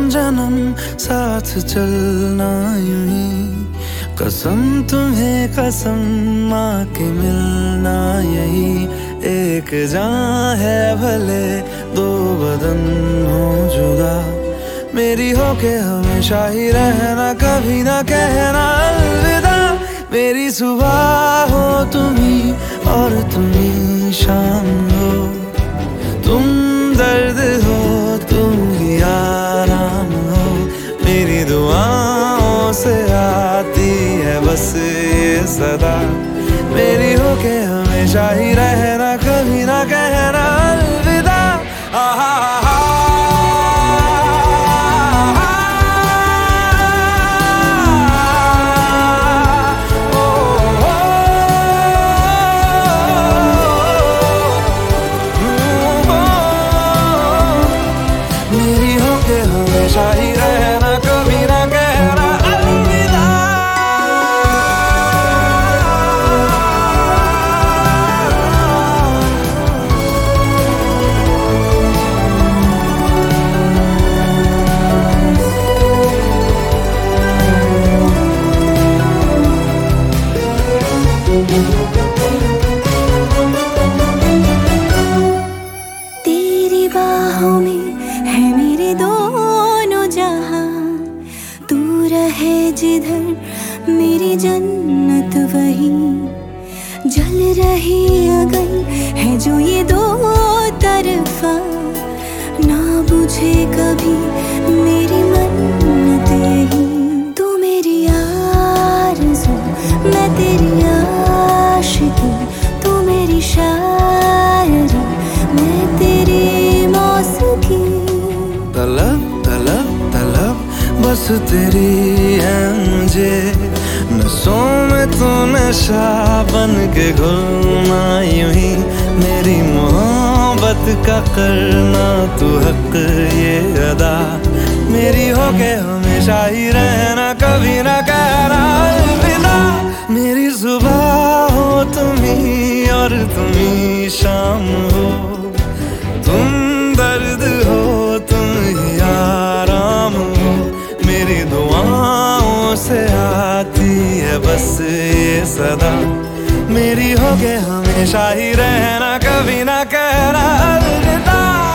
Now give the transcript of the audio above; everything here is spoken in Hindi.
जन्म साथ चलना यूं ही, कसम तुम्हें कसम माँ के मिलना यही। एक जान है भले दो बदन हो जुदा, मेरी हो के हमेशा ही रहना, कभी ना कहना अलविदा। मेरी सुबह हो तुम्ही और तुम्ही शाम हो, तुम दर्द हो तुम ही आराम हो। मेरी दुआओं से आती है बस ये सदा, मेरी हो के हमेशा ही रहना, कभी ना कहना अलविदा। मेरी हो के हमेशा ही रहना, कभी ना कहना अलविदा। तेरी बाहों में है मेरे दोनों जहां, तू रहे जिधर मेरी जन्नत वही। जल रही अगन है जो ये दो तरफा, ना बुझे कभी मेरी मन्नत यही। तू मेरी आरज़ू मैं तेरी आशिकी, तू मेरी शायरी मैं तेरी मौसीकी। तलब तलब तलब बस तेरी है मुझे, नसों में तू नशा बन के घुलना यूं ही। मेरी मोहब्बत का करना तू हक ये अदा, मेरी हो के हमेशा ही रहना, कभी ना कहना अलविदा। मेरी सुबह हो तुम्ही और तुम्ही शाम हो, तुम दर्द हो तुम ही आराम हो। मेरी दुआओं से आती है बस ये सदा, मेरी हो के हमेशा ही रहना, कभी ना कहना अलविदा।